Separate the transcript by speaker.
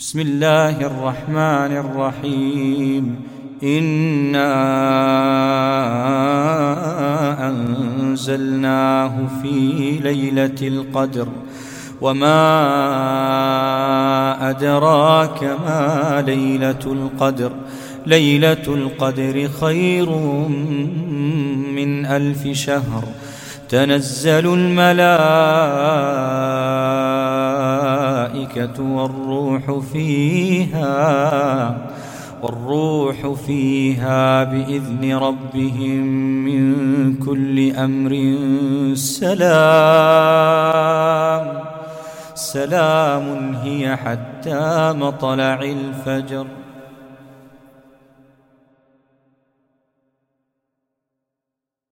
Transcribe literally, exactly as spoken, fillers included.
Speaker 1: بسم الله الرحمن الرحيم. إنا أنزلناه في ليلة القدر وما أدراك ما ليلة القدر ليلة القدر خير من ألف شهر. تنزل الملائكة والروح فيها والروح فيها بإذن ربهم من كل أمر سلام سلام هي حتى مطلع الفجر.